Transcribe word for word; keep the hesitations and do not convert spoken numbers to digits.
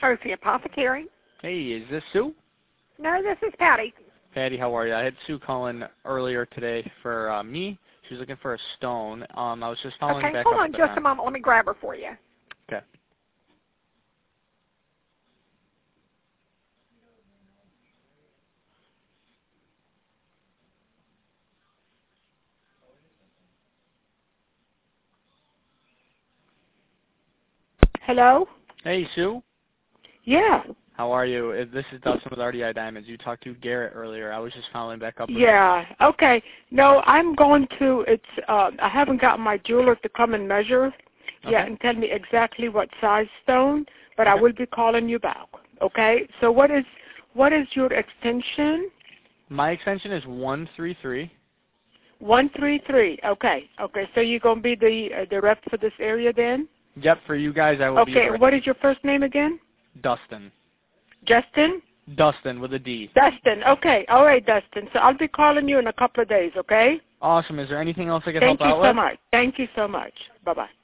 Rosie Apothecary. Hey, is this Sue? No, this is Patty. Patty, how are you? I had Sue calling earlier today for uh, me. She was looking for a stone. Um, I was just following okay, back hold up on with just that. a moment. Let me grab her for you. Okay. Hello? Hey, Sue. Yeah. How are you? Uh, This is Dustin with R D I Diamonds. You talked to Garrett earlier. I was just following back up with Yeah. Okay. No, I'm going to, it's, uh, I haven't got my jeweler to come and measure Okay. yet and tell me exactly what size stone, but Okay. I will be calling you back. Okay? So what is, what is your extension? My extension is one three three. one three three. Okay. Okay. So you're going to be the, uh, the rep for this area then? Yep, for you guys, I will be Okay. the And what is your first name again? Dustin. Justin? Dustin with a D. Dustin. Okay. All right, Dustin. So I'll be calling you in a couple of days, okay? Awesome. Is there anything else I can Thank help you out so with? much. Thank you so much. Bye-bye.